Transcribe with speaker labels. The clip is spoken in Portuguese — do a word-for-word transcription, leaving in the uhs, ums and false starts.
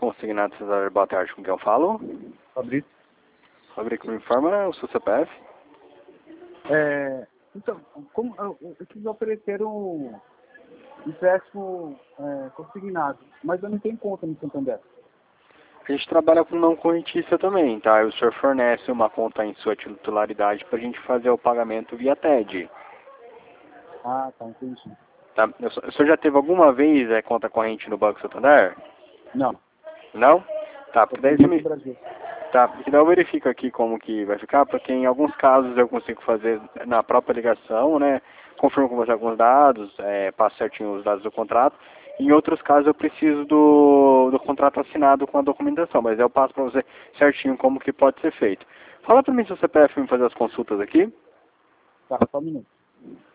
Speaker 1: Consignado Cesário, boa tarde, com quem eu falo?
Speaker 2: Fabrício.
Speaker 1: Fabrício, me informa o seu C P F.
Speaker 2: É, então, como eu, eu quis oferecer um empréstimo é, consignado, mas eu não tenho conta no Santander.
Speaker 1: A gente trabalha com não correntícia também, tá? O senhor fornece uma conta em sua titularidade para a gente fazer o pagamento via T E D.
Speaker 2: Ah, tá, entendi.
Speaker 1: Tá? O senhor já teve alguma vez é, conta corrente no Banco Santander?
Speaker 2: Não,
Speaker 1: Não? Tá, porque daí você
Speaker 2: no
Speaker 1: me...
Speaker 2: Brasil.
Speaker 1: Tá, porque daí eu verifico aqui como que vai ficar, porque em alguns casos eu consigo fazer na própria ligação, né? Confirmo com você alguns dados, é, passo certinho os dados do contrato. Em outros casos eu preciso do, do contrato assinado com a documentação, mas eu passo para você certinho como que pode ser feito. Fala para mim seu C P F para me fazer as consultas aqui.
Speaker 2: Tá, só um minuto.